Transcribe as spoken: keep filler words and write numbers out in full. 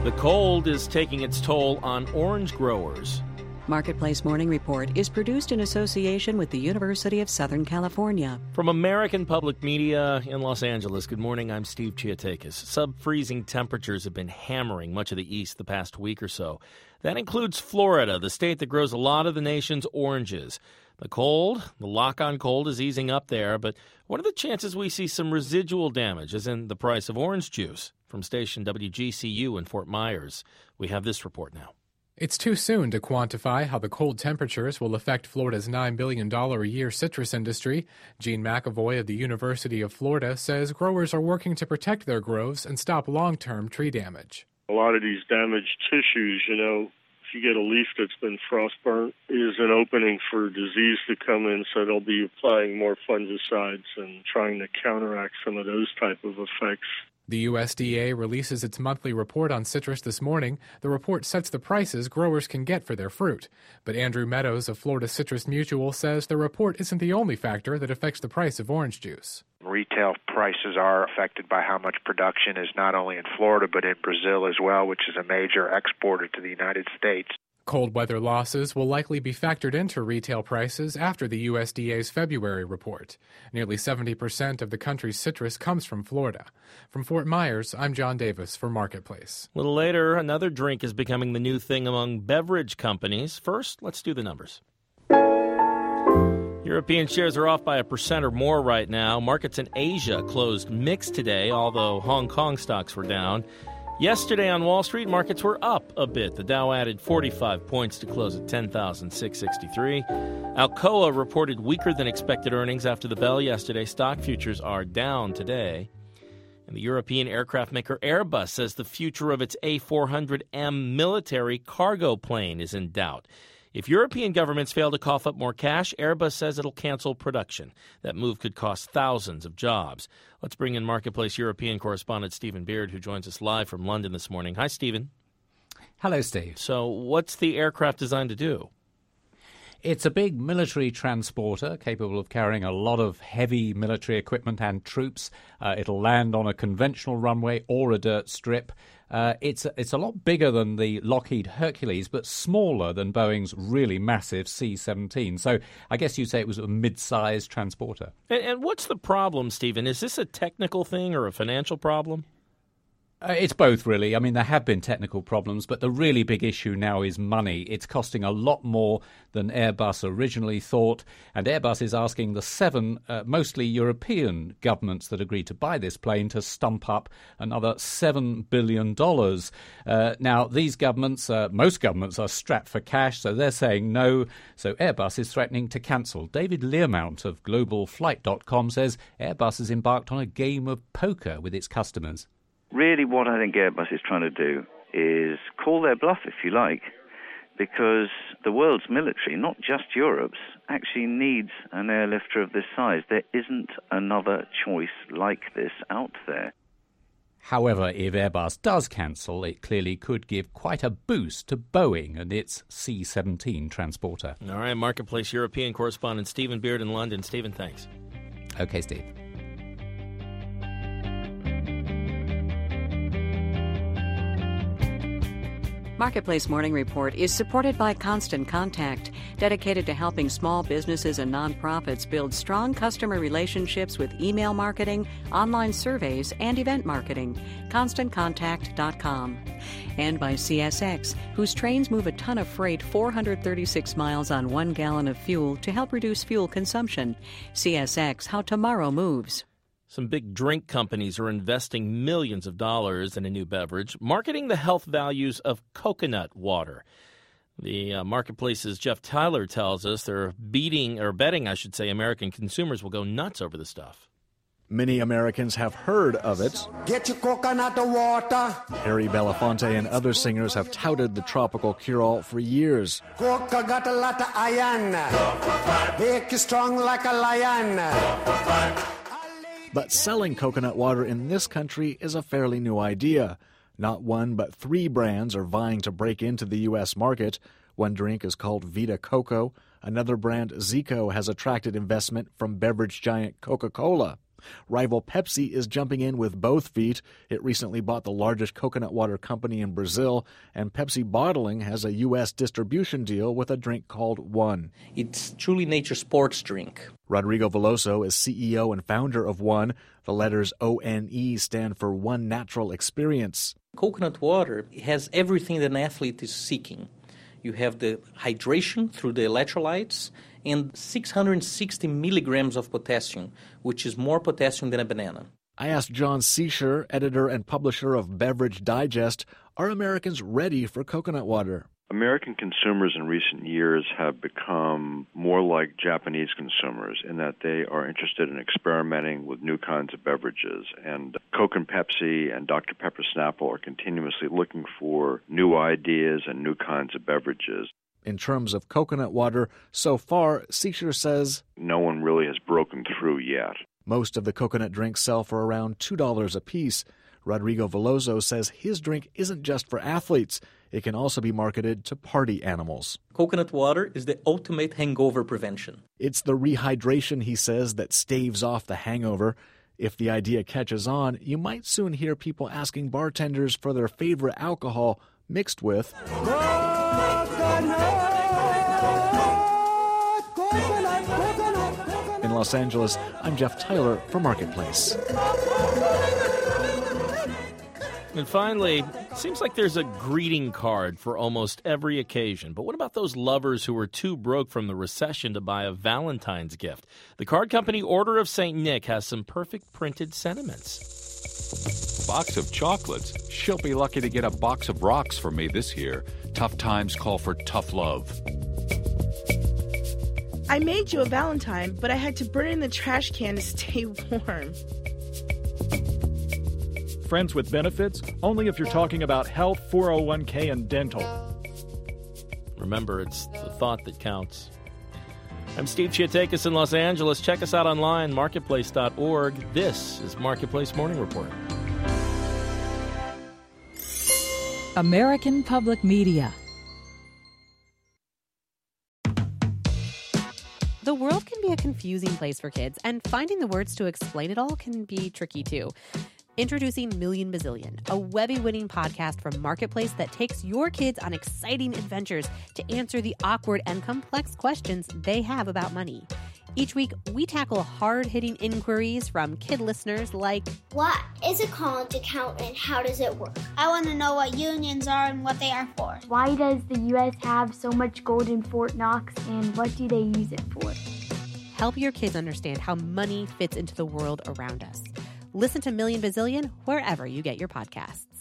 The cold is taking its toll on orange growers. Marketplace Morning Report is produced in association with the University of Southern California. From American Public Media in Los Angeles, good morning, I'm Steve Chiatakis. Sub-freezing temperatures have been hammering much of the east the past week or so. That includes Florida, the state that grows a lot of the nation's oranges. The cold, the lock-on cold is easing up there, but what are the chances we see some residual damage, as in the price of orange juice? From station W G C U in Fort Myers, we have this report now. It's too soon to quantify how the cold temperatures will affect Florida's nine billion dollars a year citrus industry. Gene McAvoy of the University of Florida says growers are working to protect their groves and stop long-term tree damage. A lot of these damaged tissues, you know, if you get a leaf that's been frostburnt, is an opening for disease to come in, so they'll be applying more fungicides and trying to counteract some of those type of effects. The U S D A releases its monthly report on citrus this morning. The report sets the prices growers can get for their fruit. But Andrew Meadows of Florida Citrus Mutual says the report isn't the only factor that affects the price of orange juice. Retail prices are affected by how much production is not only in Florida but in Brazil as well, which is a major exporter to the United States. Cold weather losses will likely be factored into retail prices after the U S D A's February report. Nearly seventy percent of the country's citrus comes from Florida. From Fort Myers, I'm John Davis for Marketplace. A little later, another drink is becoming the new thing among beverage companies. First, let's do the numbers. European shares are off by a percent or more right now. Markets in Asia closed mixed today, although Hong Kong stocks were down. Yesterday on Wall Street, markets were up a bit. The Dow added forty-five points to close at ten thousand six hundred sixty-three. Alcoa reported weaker than expected earnings after the bell yesterday. Stock futures are down today. And the European aircraft maker Airbus says the future of its A four hundred M military cargo plane is in doubt. If European governments fail to cough up more cash, Airbus says it'll cancel production. That move could cost thousands of jobs. Let's bring in Marketplace European correspondent Stephen Beard, who joins us live from London this morning. Hi, Stephen. Hello, Steve. So what's the aircraft designed to do? It's a big military transporter capable of carrying a lot of heavy military equipment and troops. Uh, it'll land on a conventional runway or a dirt strip. Uh, it's, it's a lot bigger than the Lockheed Hercules, but smaller than Boeing's really massive C seventeen. So I guess you'd say it was a mid-sized transporter. And, and what's the problem, Stephen? Is this a technical thing or a financial problem? Uh, it's both, really. I mean, there have been technical problems, but the really big issue now is money. It's costing a lot more than Airbus originally thought, and Airbus is asking the seven, uh, mostly European governments that agreed to buy this plane to stump up another seven billion dollars. Uh, now, these governments, uh, most governments are strapped for cash, so they're saying no, so Airbus is threatening to cancel. David Learmount of global flight dot com says Airbus has embarked on a game of poker with its customers. Really, what I think Airbus is trying to do is call their bluff, if you like, because the world's military, not just Europe's, actually needs an airlifter of this size. There isn't another choice like this out there. However, if Airbus does cancel, it clearly could give quite a boost to Boeing and its C seventeen transporter. All right, Marketplace European correspondent Stephen Beard in London. Stephen, thanks. Okay, Steve. Marketplace Morning Report is supported by Constant Contact, dedicated to helping small businesses and nonprofits build strong customer relationships with email marketing, online surveys, and event marketing. constant contact dot com. And by C S X, whose trains move a ton of freight four hundred thirty-six miles on one gallon of fuel to help reduce fuel consumption. C S X, how tomorrow moves. Some big drink companies are investing millions of dollars in a new beverage, marketing the health values of coconut water. The uh, Marketplace's Jeff Tyler tells us they're beating, or betting, I should say, American consumers will go nuts over the stuff. Many Americans have heard of it. Get your coconut water. Harry Belafonte and other singers have touted the tropical cure-all for years. Coca got a lot of iron. Make you strong like a lion. But selling coconut water in this country is a fairly new idea. Not one, but three brands are vying to break into the U S market. One drink is called Vita Coco. Another brand, Zico, has attracted investment from beverage giant Coca-Cola. Rival Pepsi is jumping in with both feet. It recently bought the largest coconut water company in Brazil, and Pepsi Bottling has a U S distribution deal with a drink called One. It's truly nature's sports drink. Rodrigo Veloso is C E O and founder of One. The letters O N E stand for One Natural Experience. Coconut water has everything that an athlete is seeking. You have the hydration through the electrolytes and six hundred sixty milligrams of potassium, which is more potassium than a banana. I asked John Seisher, editor and publisher of Beverage Digest, are Americans ready for coconut water? American consumers in recent years have become more like Japanese consumers in that they are interested in experimenting with new kinds of beverages. And Coke and Pepsi and Doctor Pepper Snapple are continuously looking for new ideas and new kinds of beverages. In terms of coconut water, so far, Seisher says, no one really has broken through yet. Most of the coconut drinks sell for around two dollars a piece. Rodrigo Veloso says his drink isn't just for athletes. It can also be marketed to party animals. Coconut water is the ultimate hangover prevention. It's the rehydration, he says, that staves off the hangover. If the idea catches on, you might soon hear people asking bartenders for their favorite alcohol mixed with coconut, coconut, coconut. In Los Angeles, I'm Jeff Tyler for Marketplace. And finally, it seems like there's a greeting card for almost every occasion. But what about those lovers who were too broke from the recession to buy a Valentine's gift? The card company Order of Saint Nick has some perfect printed sentiments. Box of chocolates. She'll be lucky to get a box of rocks from me this year. Tough times call for tough love. I made you a Valentine, but I had to burn it in the trash can to stay warm. Friends with benefits only if you're talking about health, four oh one k, and dental. Remember, it's the thought that counts. I'm Steve Chiatakis in Los Angeles. Check us out online, marketplace dot org. This is Marketplace Morning Report. American Public Media. The world can be a confusing place for kids, and finding the words to explain it all can be tricky too. Introducing Million Bazillion, a Webby-winning podcast from Marketplace that takes your kids on exciting adventures to answer the awkward and complex questions they have about money. Each week, we tackle hard-hitting inquiries from kid listeners like, what is a college account and how does it work? I want to know what unions are and what they are for. Why does the U S have so much gold in Fort Knox and what do they use it for? Help your kids understand how money fits into the world around us. Listen to Million Bazillion wherever you get your podcasts.